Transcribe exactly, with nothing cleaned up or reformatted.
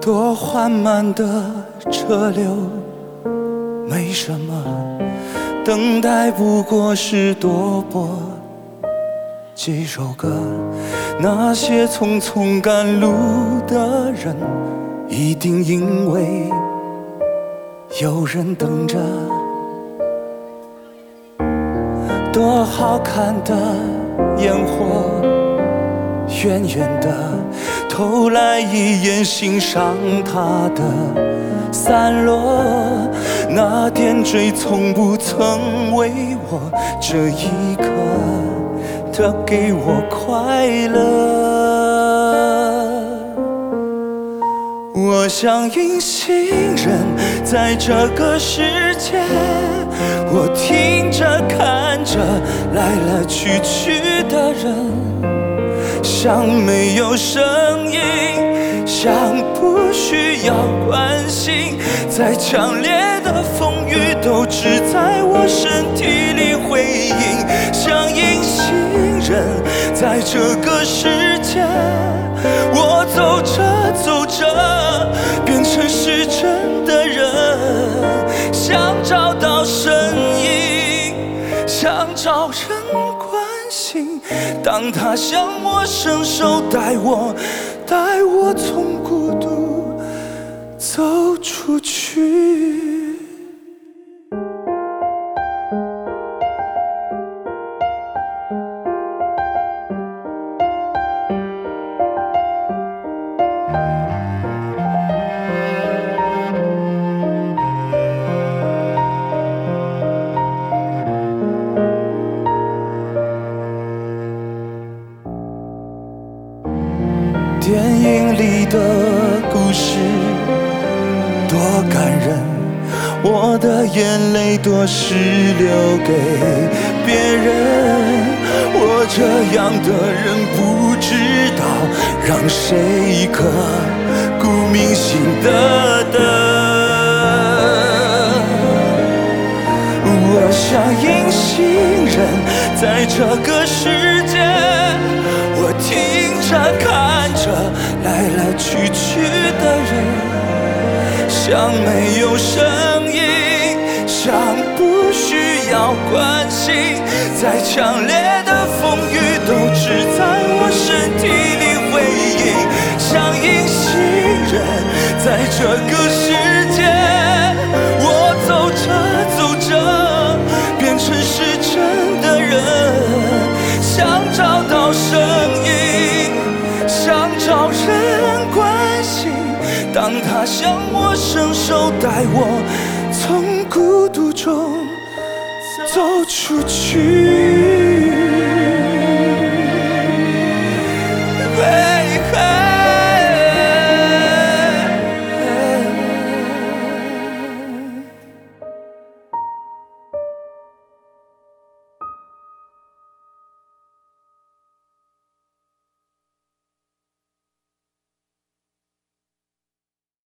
多缓慢的车流，没什么，等待不过是多播几首歌。那些匆匆赶路的人，一定因为有人等着。多好看的烟火，远远的投来一眼，欣赏它的散落。那点缀从不曾为我这一刻的给我快乐。我像隐形人，在这个世界，我听着看着来来去去的人，像没有声音，像不需要关心，再强烈的风雨都只在我身体里回应。像隐形人，在这个世界，我走着走着变成是真的人，想找到身影，想找人关心，当他向我伸手，带我带我从孤独走出去。电影里的故事多感人，我的眼泪多是留给别人。我这样的人不知道让谁刻骨铭心的等。我像隐形人，在这个世界，我听着看着来来去去的人，像没有声音，像不需要关心，再强烈的风雨都只在我身体里回应。像隐形人，在这个世界，我走着走着变成是真的人，想找到声音，想找人关心，当他向我伸手，带我从孤独中走出去。